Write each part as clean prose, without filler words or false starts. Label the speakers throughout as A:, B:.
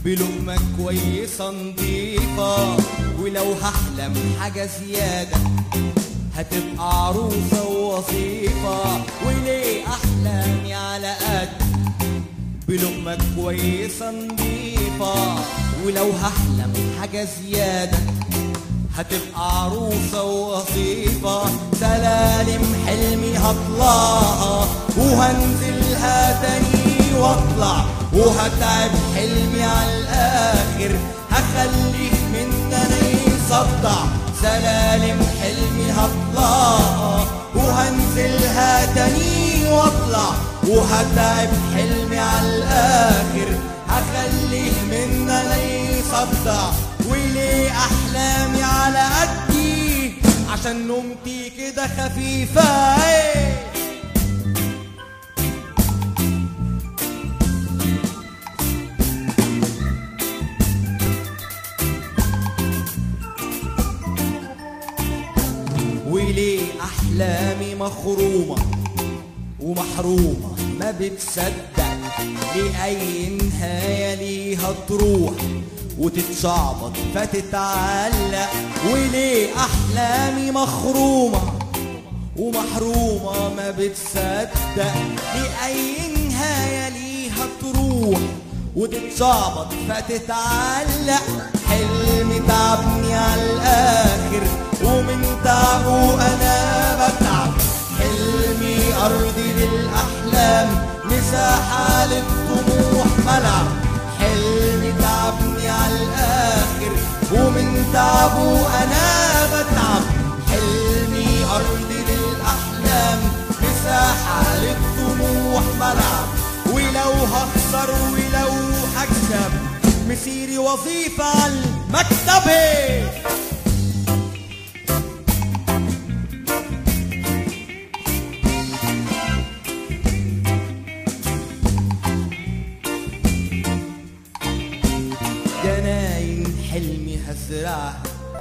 A: بلقمة كويسة نضيفة، ولو هحلم حاجة زيادة هتبقى عروسة ووظيفة. وليه أحلامي على قد بلقمة كويسة نضيفة، ولو هحلم حاجة زيادة هتبقى عروسة ووظيفة. سلالم حلمي هطلعها وهنزلها تاني واطلع، وهتعب حلمي على الآخر هخليه من تاني يصدع. سلالم حلمي هطلعها وهنزلها تاني واطلع، وهتعب حلمي على الآخر هخليه من تاني يصدع. وليه أحلامي على قدي؟ عشان نومتي كده خفيفة. وليه أحلامي مخرومة ومحرومة ما بتصدق لأي نهاية ليها تروح وتتشعبط فتتعلق. وليه أحلامي مخرومة ومحرومة ما بتصدق لأي نهاية ليها تروح وتتشعبط فتتعلق. حلمي تعبني على الآخر ومن تعبه أنا بتعب. حلمي أرضي للأحلام مساحة للطموح ملعب. حلمي تعبني على الآخر ومن تعبه أنا بتعب. حلمي أرضي للأحلام مساحة للطموح ملعب. ولو هخسر ولو هكسب مسيري وظيفة على المكتب. جناين حلمي هزرعها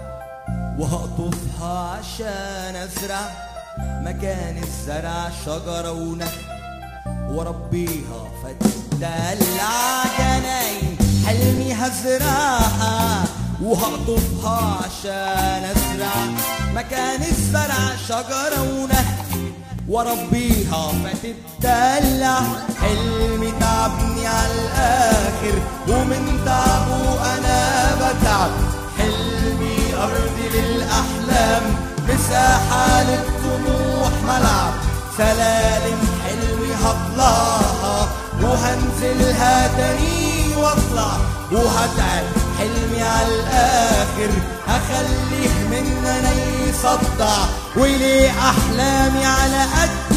A: وهقطفها عشان ازرع مكان الزرع شجرة ونخل واربيها فتدلع. جناين حلمي هزرعها وهقطفها عشان ازرع مكان الزرع شجرة ونخل واربيها فتدلع. حلمي تعبني على الآخر ومن تعبه أنا بتعب. حلمي أرضي للأحلام مساحة للطموح ملعب. سلالم حلمي هطلعها وهنزلها تاني واطلع، وهتعب حلمي على الآخر هخليه من أنا يصدع. وليه أحلامي على قد